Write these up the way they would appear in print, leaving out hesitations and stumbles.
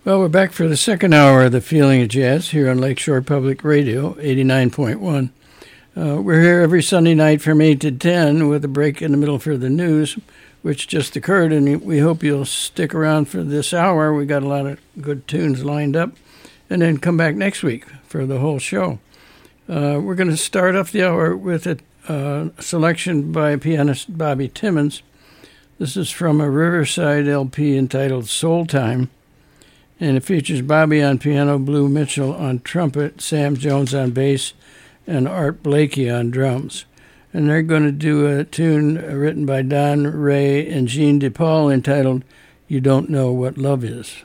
Well, we're back for the second hour of The Feeling of Jazz here on Lakeshore Public Radio, 89.1. We're here every Sunday night from 8 to 10 with a break in the middle for the news, which just occurred, and we hope you'll stick around for this hour. We got a lot of good tunes lined up, and then come back next week for the whole show. We're going to start off the hour with a selection by pianist Bobby Timmons. This is from a Riverside LP entitled Soul Time. And it features Bobby on piano, Blue Mitchell on trumpet, Sam Jones on bass, and Art Blakey on drums. And they're going to do a tune written by Don Ray and Jean DePaul entitled You Don't Know What Love Is.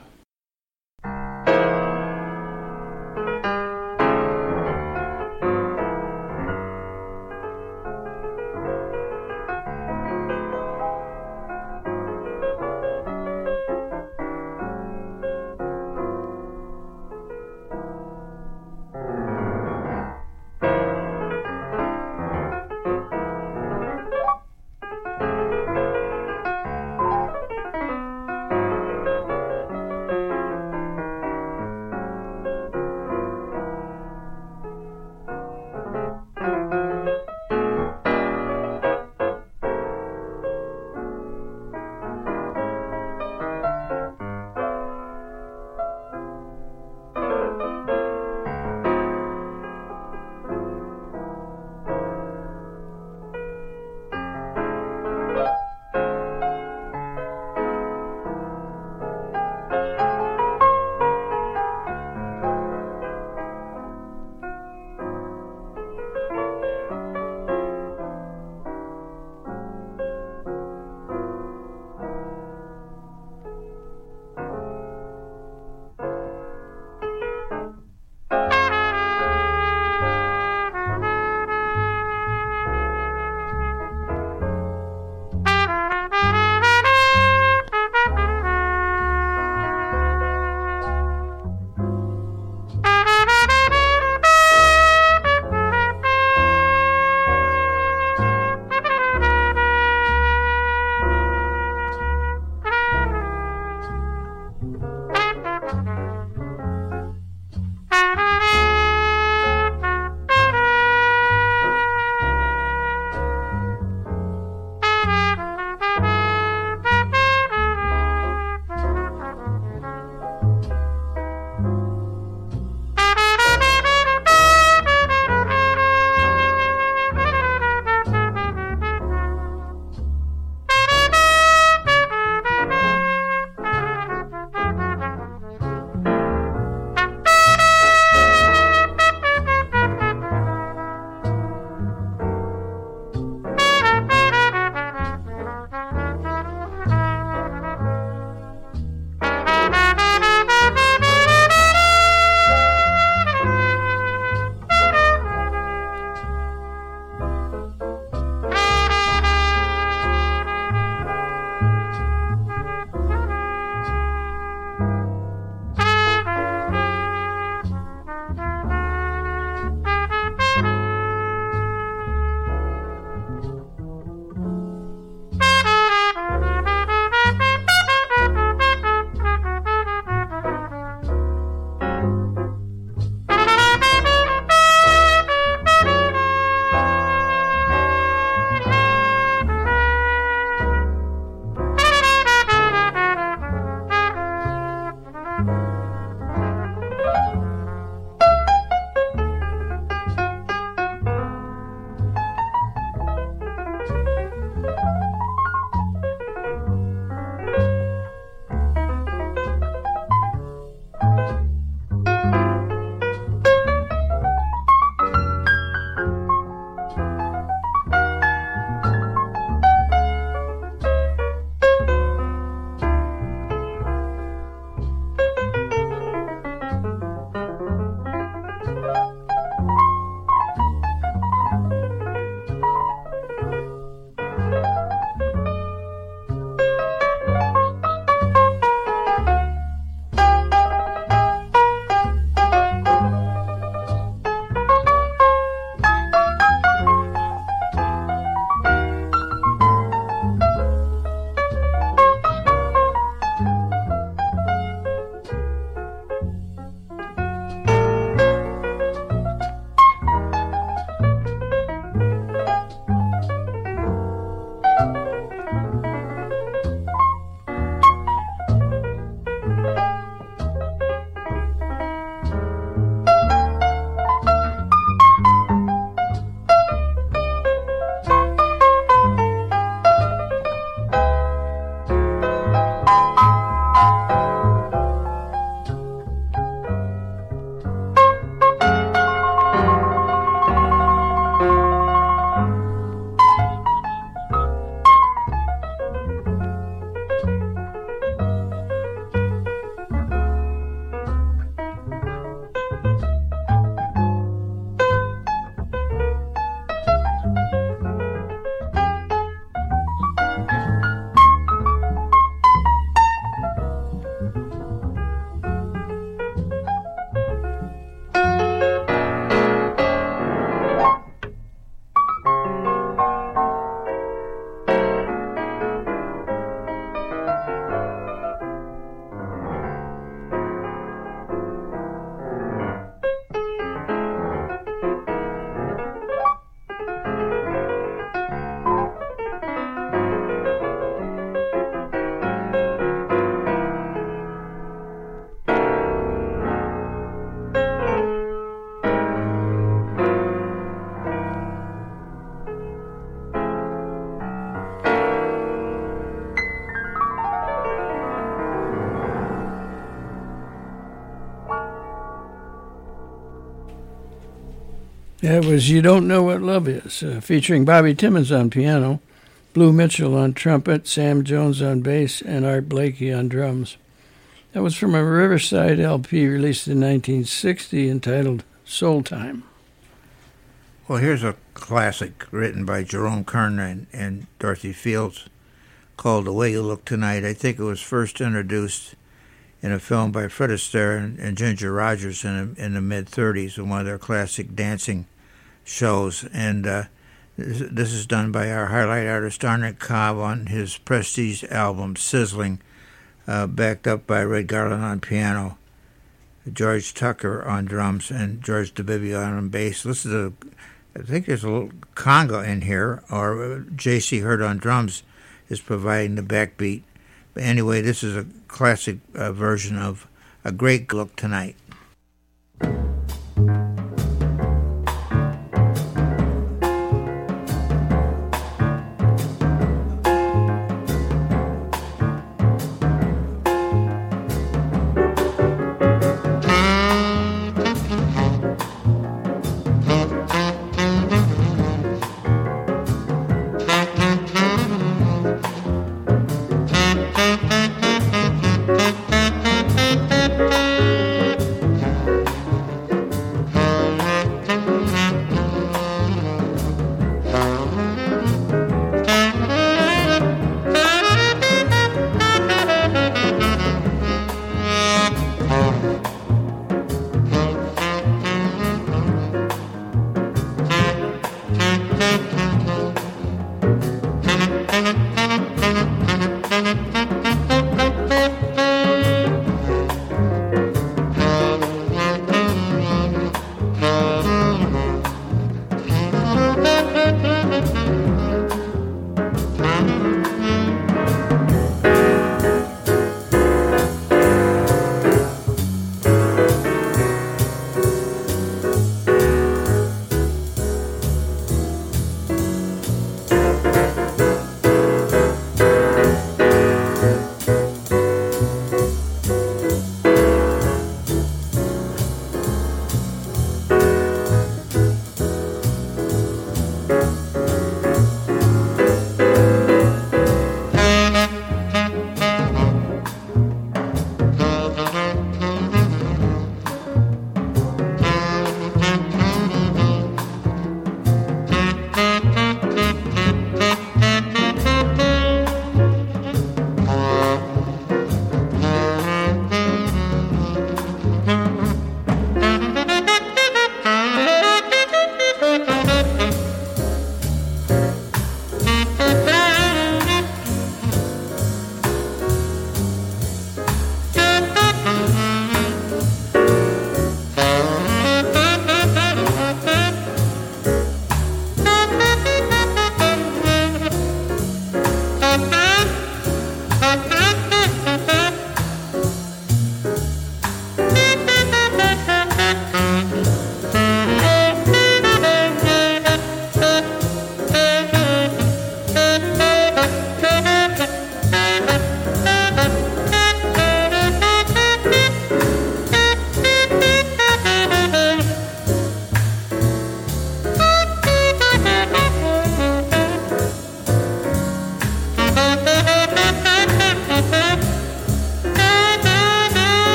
That was You Don't Know What Love Is, featuring Bobby Timmons on piano, Blue Mitchell on trumpet, Sam Jones on bass, and Art Blakey on drums. That was from a Riverside LP released in 1960 entitled Soul Time. Well, here's a classic written by Jerome Kern and Dorothy Fields called The Way You Look Tonight. I think it was first introduced in a film by Fred Astaire and Ginger Rogers in the mid-'30s in one of their classic dancing shows. And this is done by our highlight artist Arnett Cobb on his Prestige album Sizzling, backed up by Red Garland on piano, George Tucker on drums, and George DeBibbio on bass. Listen to, I think there's a little conga in here, or J.C. Hurd on drums is providing the backbeat. But anyway, this is a classic version of A Great Look Tonight.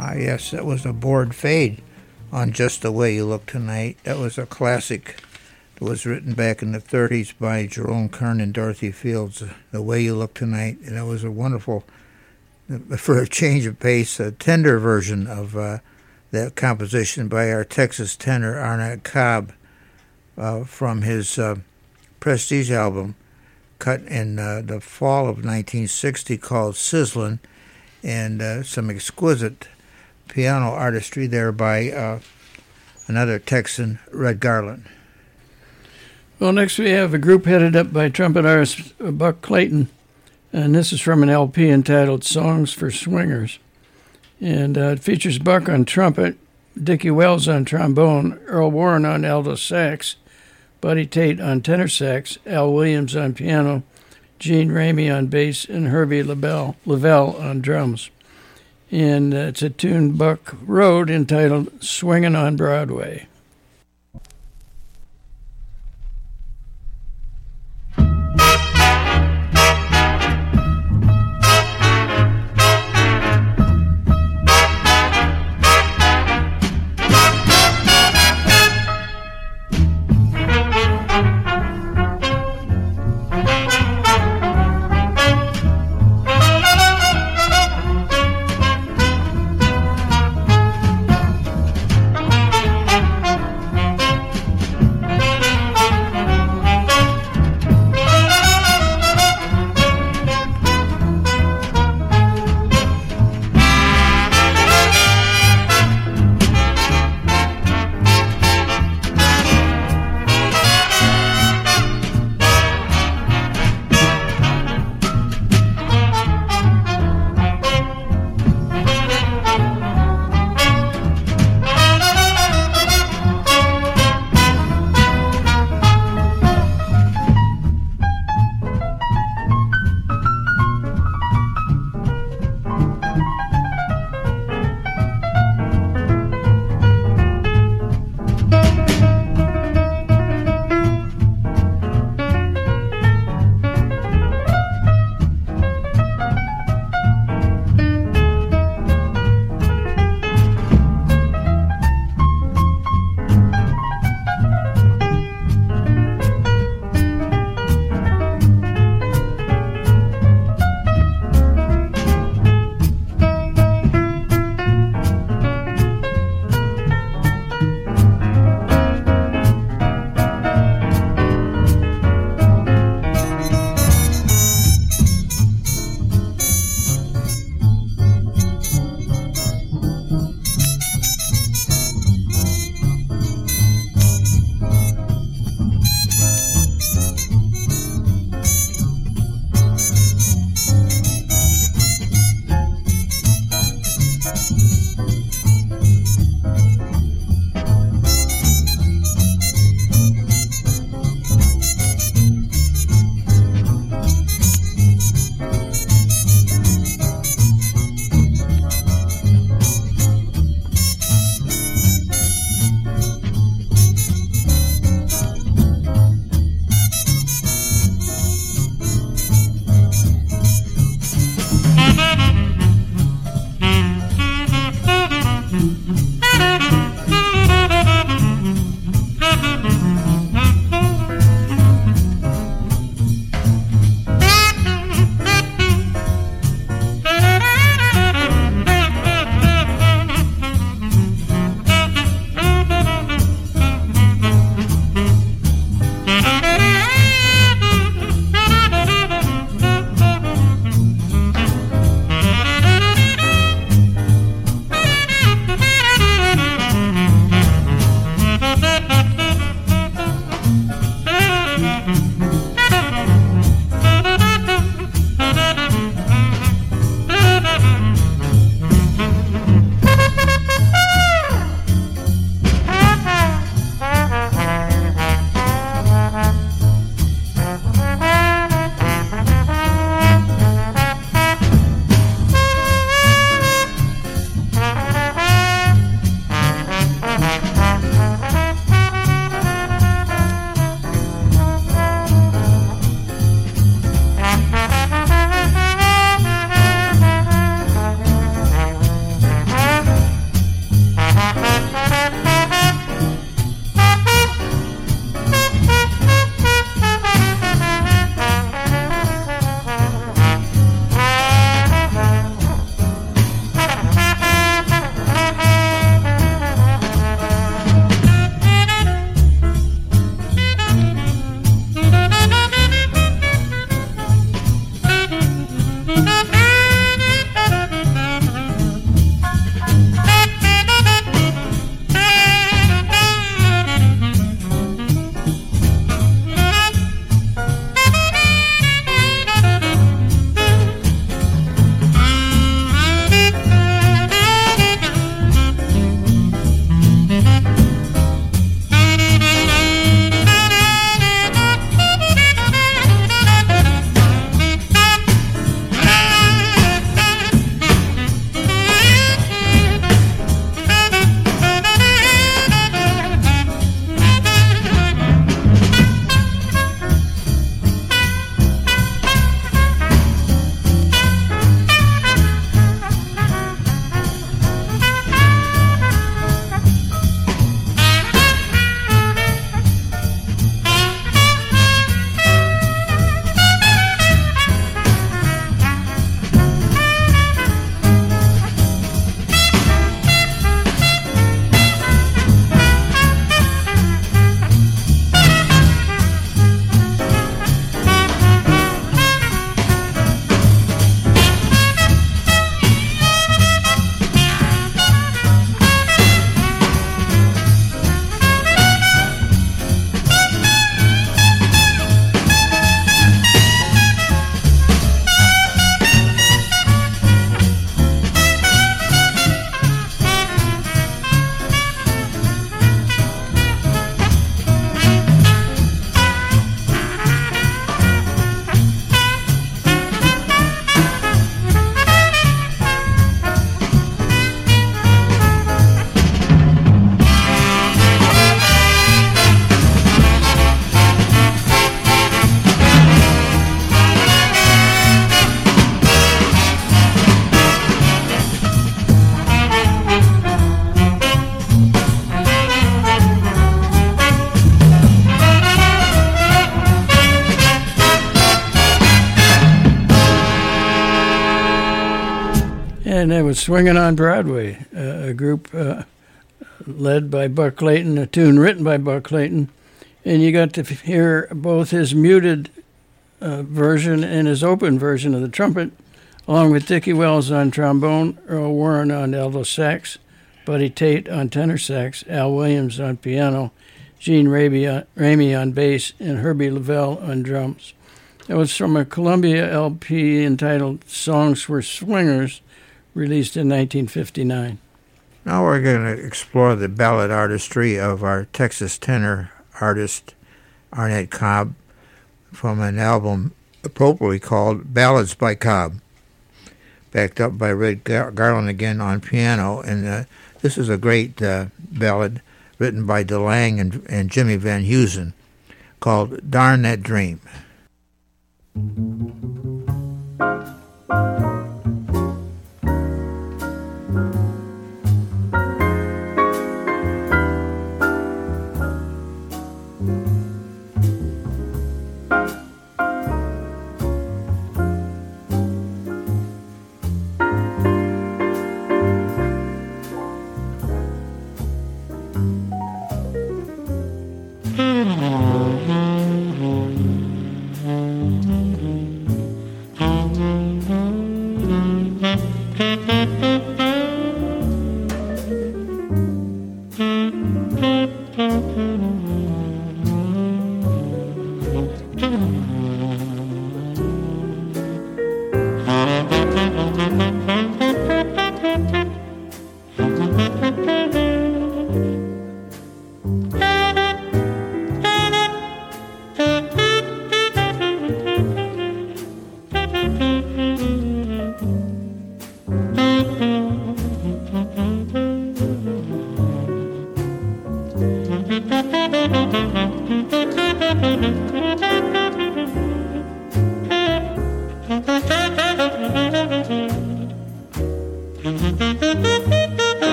Yes, that was a Board Fade on Just the Way You Look Tonight. That was a classic. It was written back in the 30s by Jerome Kern and Dorothy Fields, The Way You Look Tonight. And it was a wonderful, for a change of pace, a tender version of that composition by our Texas tenor, Arnett Cobb, from his Prestige album, cut in the fall of 1960, called Sizzlin', and some exquisite piano artistry there by another Texan, Red Garland. Well, next we have a group headed up by trumpet artist Buck Clayton, and this is from an LP entitled Songs for Swingers. And it features Buck on trumpet, Dickie Wells on trombone, Earl Warren on alto sax, Buddy Tate on tenor sax, Al Williams on piano, Gene Ramey on bass, and Herbie Lavelle on drums. And it's a tune Buck wrote entitled Swingin' on Broadway. And it was Swinging on Broadway, a group led by Buck Clayton, a tune written by Buck Clayton. And you got to hear both his muted version and his open version of the trumpet, along with Dickie Wells on trombone, Earl Warren on alto sax, Buddy Tate on tenor sax, Al Williams on piano, Gene Ramey on bass, and Herbie Lavelle on drums. It was from a Columbia LP entitled Songs for Swingers, released in 1959. Now we're going to explore the ballad artistry of our Texas tenor artist Arnett Cobb from an album appropriately called Ballads by Cobb, backed up by Red Garland again on piano. And this is a great ballad written by DeLange and Jimmy Van Heusen called Darn That Dream.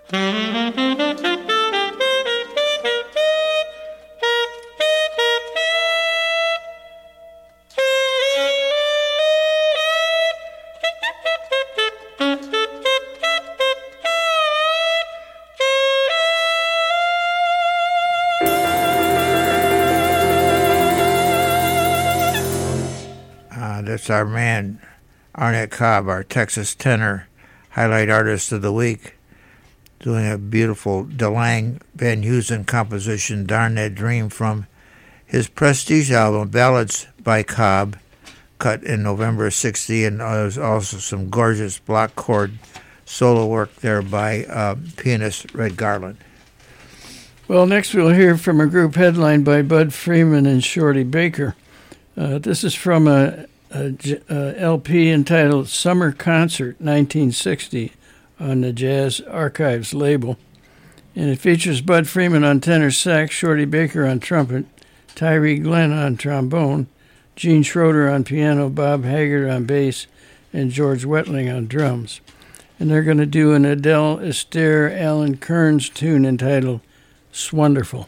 That's our man, Arnett Cobb, our Texas tenor, highlight artist of the week, doing a beautiful DeLange Van Heusen composition, Darn That Dream, from his prestige album, Ballads by Cobb, cut in November of '60, and there's also some gorgeous block chord solo work there by pianist Red Garland. Well, next we'll hear from a group headlined by Bud Freeman and Shorty Baker. This is from a LP entitled Summer Concert 1960 on the Jazz Archives label. And it features Bud Freeman on tenor sax, Shorty Baker on trumpet, Tyree Glenn on trombone, Gene Schroeder on piano, Bob Haggard on bass, and George Wetling on drums. And they're going to do an Adele Astaire Alan Kearns tune entitled "Swonderful."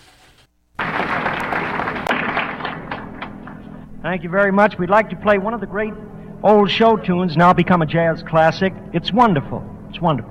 Thank you very much. We'd like to play one of the great old show tunes, now become a jazz classic. It's wonderful. It's wonderful.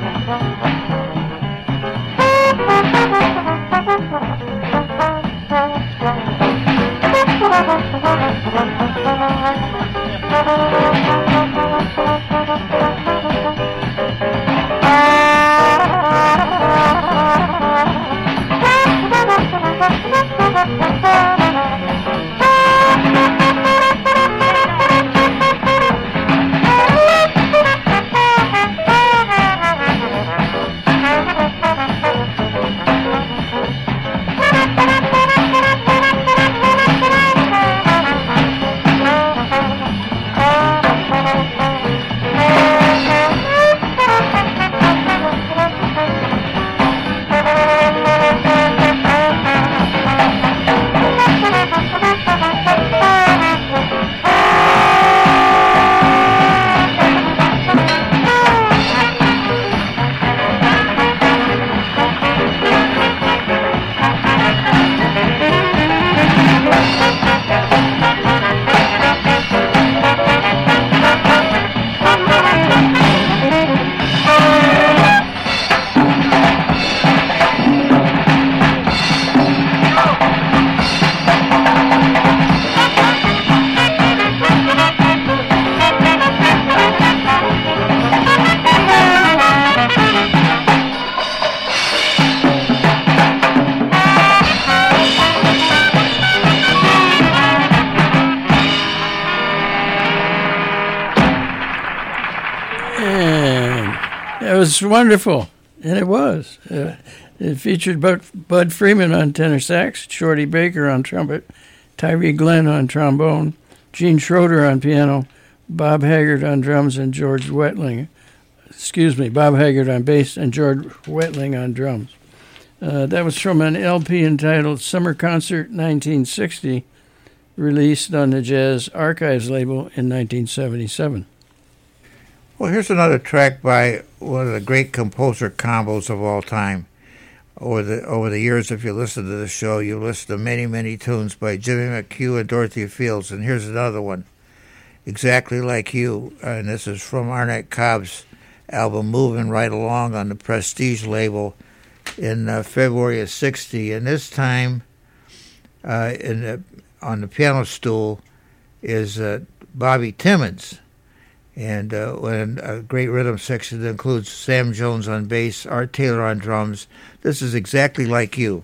It was wonderful, and it was. It featured Bud Freeman on tenor sax, Shorty Baker on trumpet, Tyree Glenn on trombone, Gene Schroeder on piano, Bob Haggart on drums, and Bob Haggart on bass, and George Wetling on drums. That was from an LP entitled Summer Concert 1960, released on the Jazz Archives label in 1977. Well, here's another track by one of the great composer combos of all time. Over the years, if you listen to the show, you listen to many, many tunes by Jimmy McHugh and Dorothy Fields. And here's another one, Exactly Like You. And this is from Arnett Cobb's album Moving Right Along on the Prestige label in February of '60. And this time, on the piano stool is Bobby Timmons. And when a great rhythm section that includes Sam Jones on bass, Art Taylor on drums. This is Exactly Like You.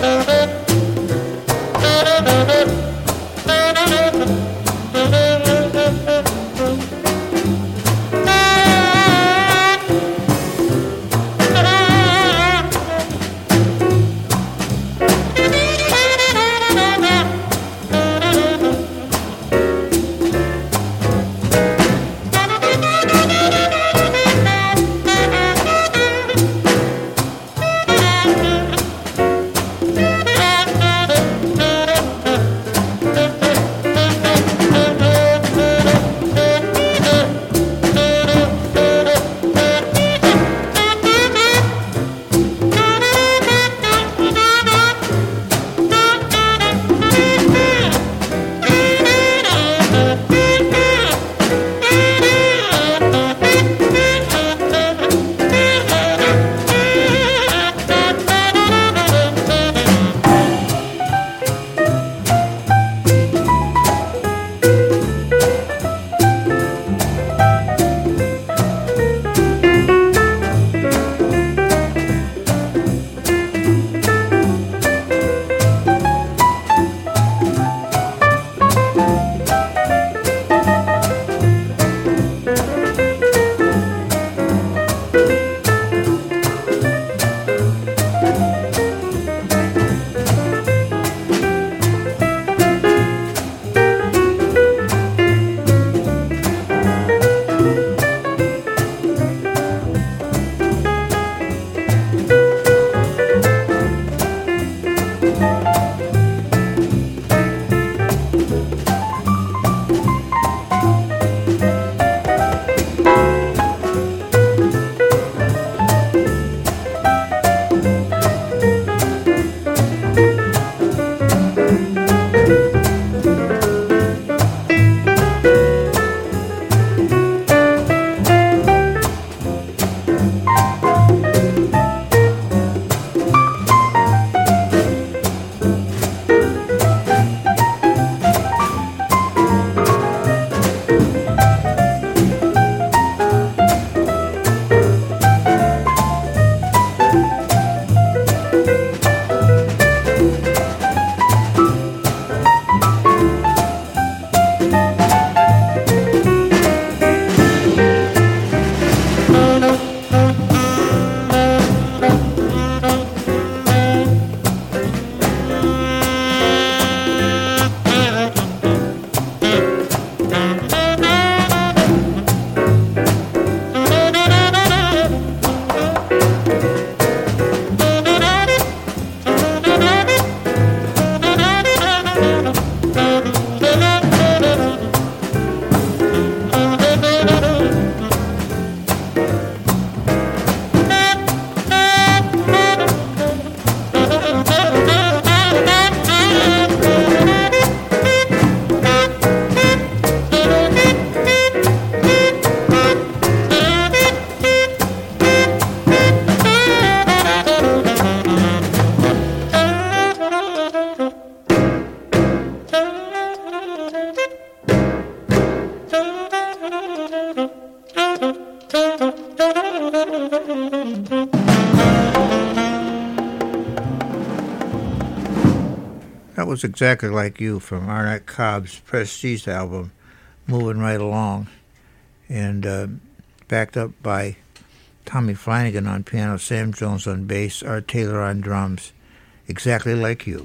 That was exactly like you from Arnett Cobb's Prestige album, Moving Right Along, and backed up by Tommy Flanagan on piano, Sam Jones on bass, Art Taylor on drums, exactly like you.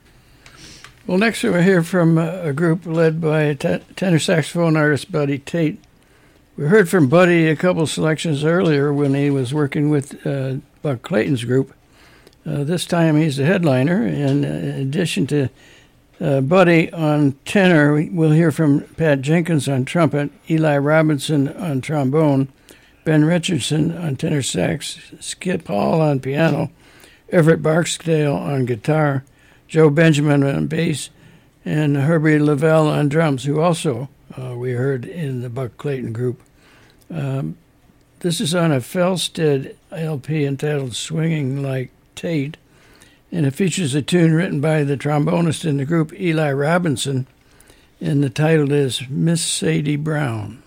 Well, next we'll hear from a group led by tenor saxophone artist Buddy Tate. We heard from Buddy a couple selections earlier when he was working with Buck Clayton's group. This time he's the headliner. In addition to Buddy on tenor, we'll hear from Pat Jenkins on trumpet, Eli Robinson on trombone, Ben Richardson on tenor sax, Skip Hall on piano, Everett Barksdale on guitar, Joe Benjamin on bass, and Herbie Lavelle on drums, who also we heard in the Buck Clayton group. This is on a Felstead LP entitled Swinging Like Tate, and it features a tune written by the trombonist in the group, Eli Robinson, and the title is Miss Sadie Brown.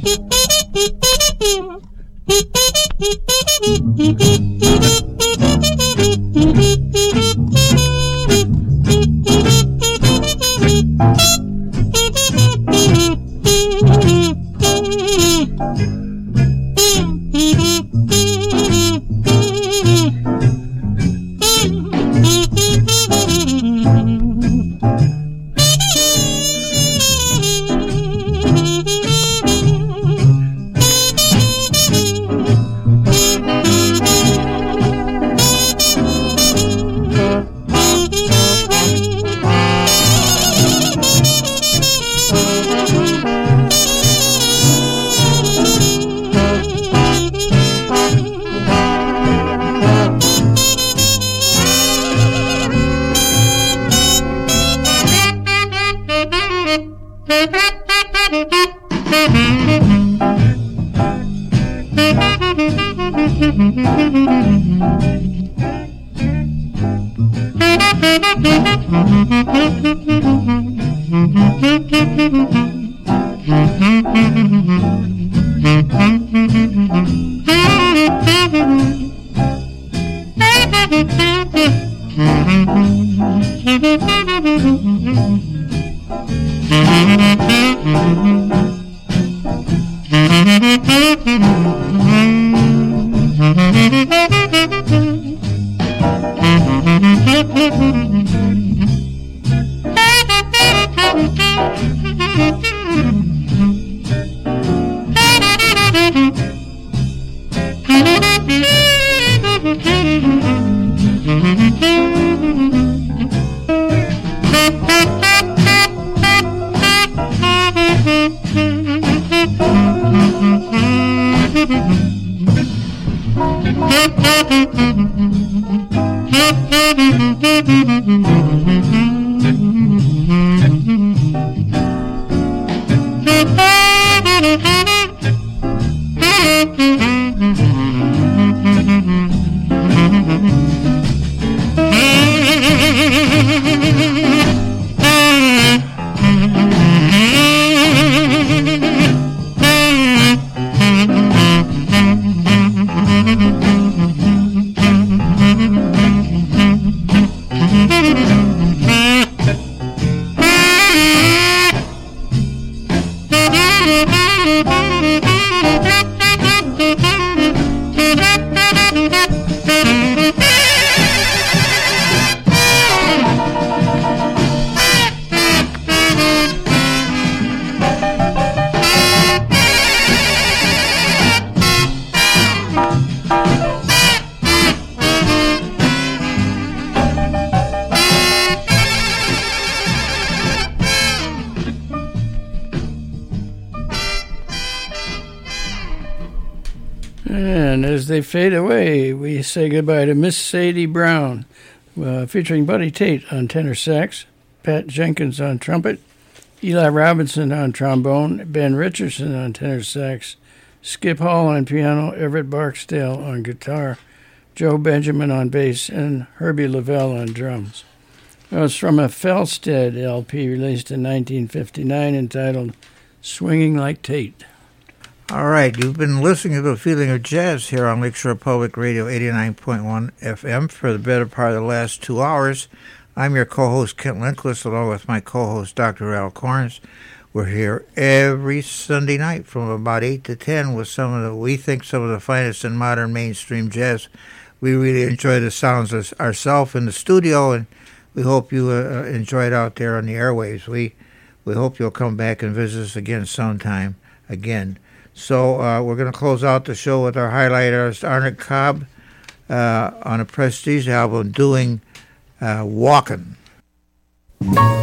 And as they fade away, we say goodbye to Miss Sadie Brown, featuring Buddy Tate on tenor sax, Pat Jenkins on trumpet, Eli Robinson on trombone, Ben Richardson on tenor sax, Skip Hall on piano, Everett Barksdale on guitar, Joe Benjamin on bass, and Herbie Lavelle on drums. Well, it's from a Felstead LP released in 1959 entitled Swinging Like Tate. All right, you've been listening to The Feeling of Jazz here on Lakeshore Public Radio 89.1 FM for the better part of the last 2 hours. I'm your co-host, Kent Lindquist, along with my co-host, Dr. Al Corns. We're here every Sunday night from about 8 to 10 with some of the finest in modern mainstream jazz. We really enjoy the sounds ourselves in the studio, and we hope you enjoy it out there on the airwaves. We hope you'll come back and visit us again sometime again. So we're going to close out the show with our highlight artist, Arnett Cobb, on a Prestige album, doing Walkin'.